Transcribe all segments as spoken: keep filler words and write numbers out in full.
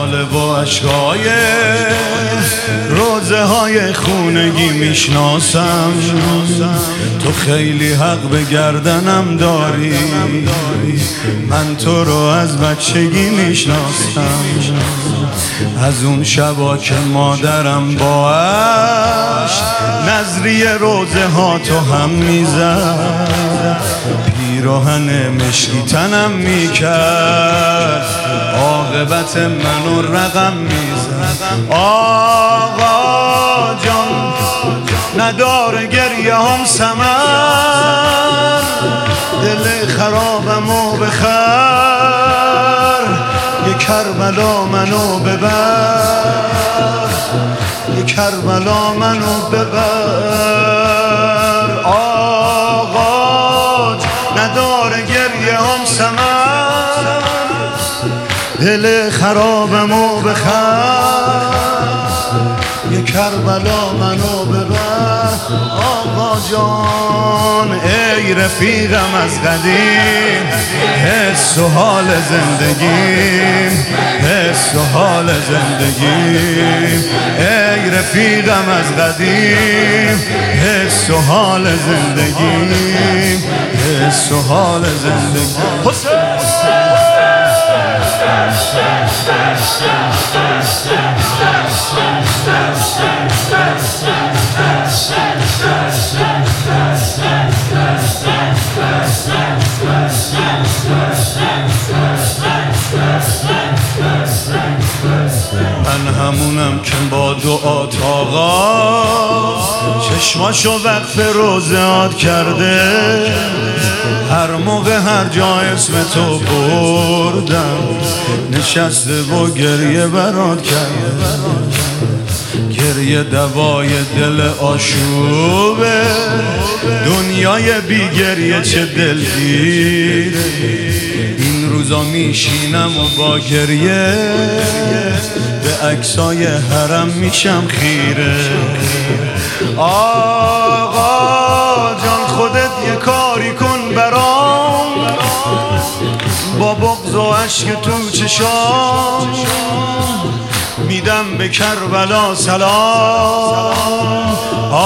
حال با عشقای روزه های خونگی میشناسم. تو خیلی حق به گردنم داری، من تو رو از بچگی میشناسم. از اون شبا که مادرم با عشق نظری روزه ها تو هم میزد، پیراهن مشکی تنم میکرد، عاقبت منو رقم میزد. آقا جان نداره گریه هم ثمر، دل خرابمو بخر، یه کربلا منو ببر، یه کربلا منو ببر. آقا نداره گریه هم ثمر، دل خرابمو بخر، یه کربلا منو ببر. آقا جان ای رفیقم از قدیم، حس و حال زندگیم، حس و حال زندگیم. ای رفیقم از قدیم، حس و حال زندگیم، حس و حال زندگیم. من همونم که با دعا آقا چشماشو وقف روزهات کرده، هر موقع هر جا اسم تو بردم نشسته و گریه برات کرده. گریه دوای دل آشوبه، دنیای بی گریه چه دلگیره. این روزا میشینم و با گریه به عکسای حرم میشم خیره. آقا جان خودت یه کاری کن برام، با بغض و عشق تو چشام میدم به کربلا سلام.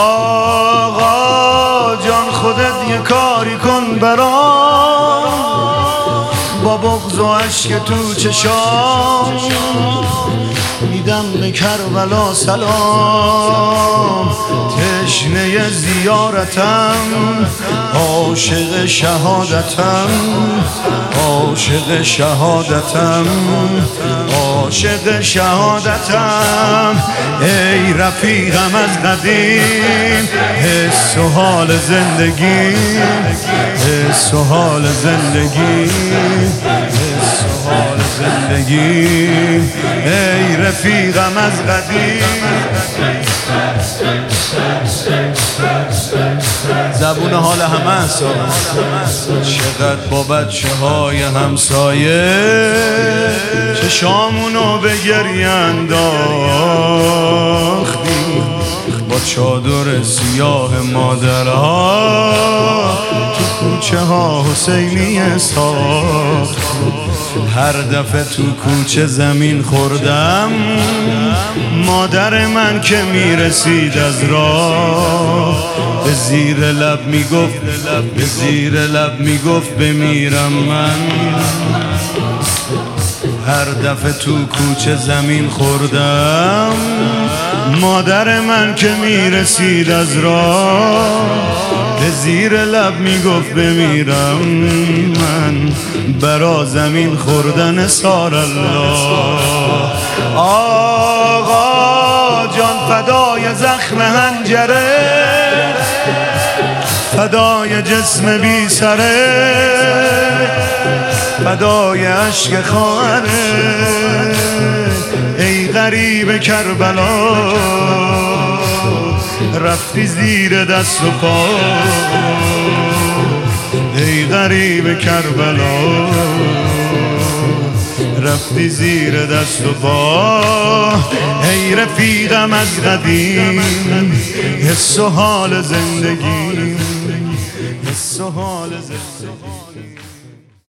آقا جان خودت یه کاری کن برام، با بغض و عشق تو چشام میدم به کربلا سلام. تشنه زیارتم، عاشق شهادتم، عاشق شهادتم، عاشق شهادتم. ای رفیقم از قدیم، حس و حال زندگی، حس و حال زندگی، حس و حال زندگی. ای رفیقم از قدیم. زبون حال همه است. چقدر با بچه های همسایه چشامونو به گریه انداختیم، با چادر سیاه مادرها تو کوچه ها حسینیه ساخت. هر دفعه تو کوچه زمین خوردم، مادر من که میرسید از راه به زیر لب میگفت، به زیر لب میگفت بمیرم من. هر دفعه تو کوچه زمین خوردم، مادر من که میرسید از راه به زیر لب میگفت بمیرم من. برا زمین خوردن سار الله. آقا جان فدای زخم حنجره، فدای جسم بی سره، فدای عشق خواهره. ای غریب کربلا رفتی زیر دست و پا، ای غریب کربلا رفتی زیر دست و پا. ای رفیقم از قدیم، حس و حال زندگی، حس و حال زندگی.